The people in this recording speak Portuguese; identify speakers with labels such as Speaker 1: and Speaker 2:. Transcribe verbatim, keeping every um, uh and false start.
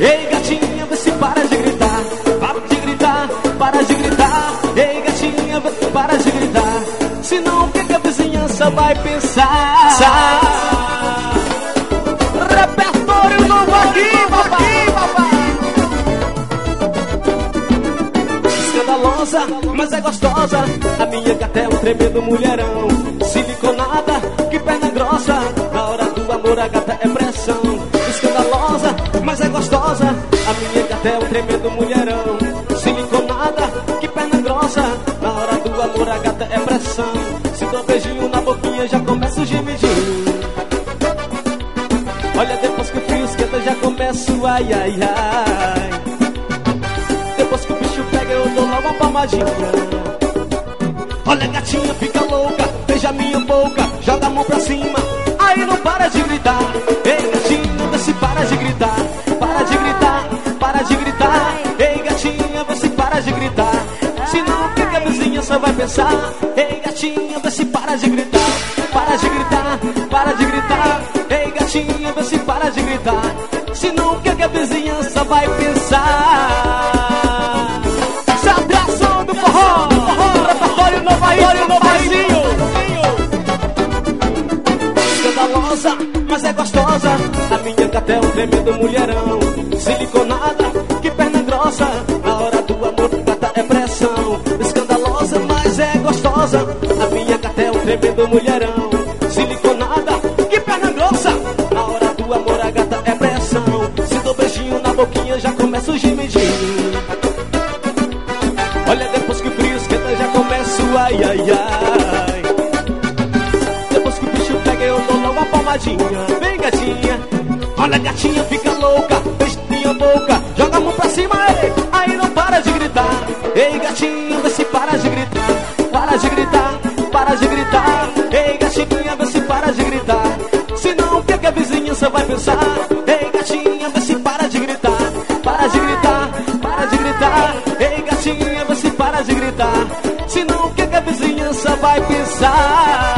Speaker 1: Ei gatinha, vê se para de gritar. Para de gritar, para de gritar. Ei gatinha, vê se para de gritar. Senão o que, que a vizinhança vai pensar? Repertório novo aqui, papai, papai. Escandalosa, mas é gostosa. A minha gata é um tremendo mulherão. Siliconada, que perna grossa. Na hora do amor a gata é pressão. Escandalosa, mas é gostosa. A minha gata é um tremendo mulherão. Siliconada, que perna grossa. Na hora do amor a gata é pressão. Se dou um beijinho na boquinha já começa o gemidinho. Olha, depois que o frio esquenta já começo ai, ai, ai. Depois que o bicho pega eu dou logo uma palmadinha. Olha, gatinha fica louca, beija minha boca, joga a mão pra cima. Aí não para de gritar. Ei gatinha, vê se para de gritar. Para de gritar, para de gritar. Ei gatinha, vê se para de gritar. Senão o que, que a vizinhança vai pensar? Ei gatinha, vê se para de gritar. Para de gritar, para de gritar. Ei gatinha, vê se para de gritar. Senão o que, que a vizinhança vai pensar? Sabe a som do forró, forró, repertório novo aí, no barzinho. Escandalosa, mas é gostosa. A minha gata é um tremendo mulherão. Siliconada, que perna grossa. Na hora do amor, gata é pressão. Escandalosa, mas é gostosa. A minha gata é um tremendo mulherão. Siliconada, que perna grossa. Na hora do amor, a gata é pressão. Se dou beijinho na boquinha, já começa o gemidinho. Olha, depois que o frio esquenta, já começa o ai, ai, ai. Depois que o bicho pega, eu dou logo uma palmadinha. Vem, gatinha. Olha, gatinha fica louca, beija minha boca, joga a mão pra cima, ei. Aí não para de gritar. Ei, gatinha, vê se para de gritar. Para de gritar, para de gritar. Ei, gatinha, vê se para de gritar. Senão o que, que a vizinhança vai pensar? Ei, gatinha, vê se para de gritar. Para de gritar, para de gritar. Ei, gatinha, vê se para de gritar. Senão o que, que a vizinhança vai pensar?